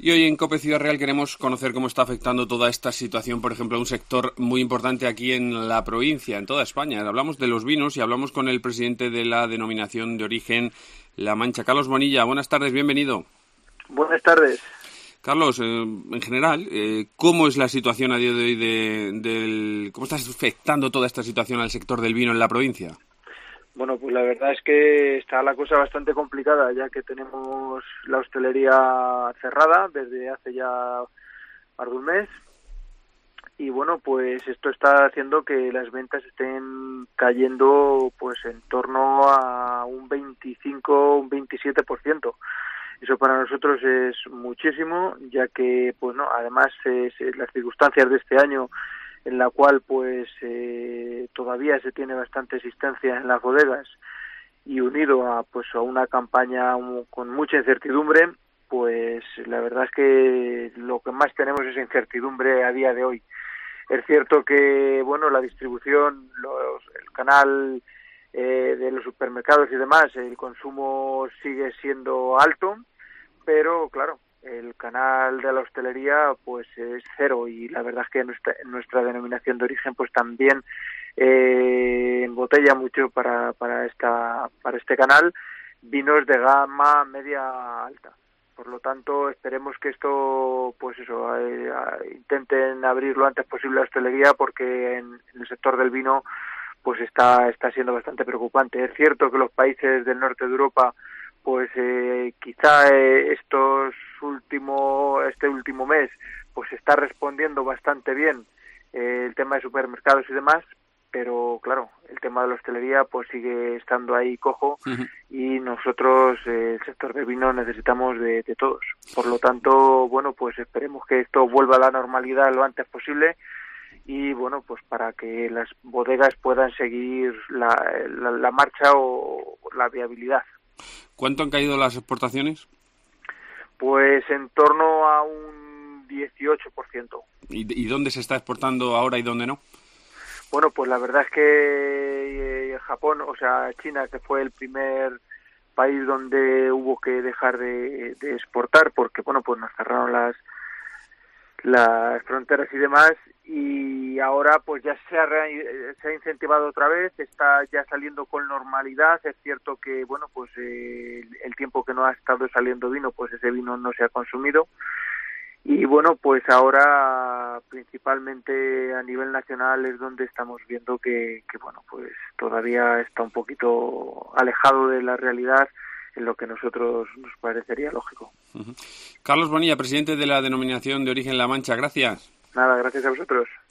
Y hoy en COPE Ciudad Real queremos conocer cómo está afectando toda esta situación, por ejemplo, a un sector muy importante aquí en la provincia, en toda España. Hablamos de los vinos y hablamos con el presidente de la denominación de origen La Mancha, Carlos Bonilla. Buenas tardes, bienvenido. Buenas tardes. Carlos, en general, ¿cómo es la situación a día de hoy cómo está afectando toda esta situación al sector del vino en la provincia? Bueno, pues la verdad es que está la cosa bastante complicada, ya que tenemos la hostelería cerrada desde hace ya más de un mes. Y bueno, pues esto está haciendo que las ventas estén cayendo pues en torno a un 25, un 27%. Eso para nosotros es muchísimo, ya que, pues no, además las circunstancias de este año, en la cual pues todavía se tiene bastante existencia en las bodegas, y unido a una campaña con mucha incertidumbre, pues la verdad es que lo que más tenemos es incertidumbre a día de hoy. Es cierto que, bueno, la distribución, el canal de los supermercados y demás, el consumo sigue siendo alto, pero claro, el canal de la hostelería pues es cero, y la verdad es que nuestra denominación de origen pues también embotella mucho para este canal vinos de gama media alta. Por lo tanto, esperemos que esto, pues eso, intenten abrir lo antes posible la hostelería, porque en el sector del vino pues está siendo bastante preocupante. Es cierto que los países del norte de Europa pues quizá este último mes pues está respondiendo bastante bien el tema de supermercados y demás, pero claro, el tema de la hostelería pues sigue estando ahí cojo. Uh-huh. Y nosotros, el sector del vino, necesitamos de todos. Por lo tanto, bueno, pues esperemos que esto vuelva a la normalidad lo antes posible, y bueno, pues para que las bodegas puedan seguir la marcha o la viabilidad. ¿Cuánto han caído las exportaciones? Pues en torno a un 18%. ¿Y dónde se está exportando ahora y dónde no? Bueno, pues la verdad es que Japón, o sea, China, que fue el primer país donde hubo que dejar de exportar, porque bueno, pues nos cerraron las fronteras y demás, y ahora pues ya se ha incentivado otra vez, está ya saliendo con normalidad. Es cierto que bueno, pues el tiempo que no ha estado saliendo vino, pues ese vino no se ha consumido, y bueno, pues ahora principalmente a nivel nacional es donde estamos viendo que bueno, pues todavía está un poquito alejado de la realidad, en lo que nosotros nos parecería lógico. Uh-huh. Carlos Bonilla, presidente de la denominación de origen La Mancha, gracias. Nada, gracias a vosotros.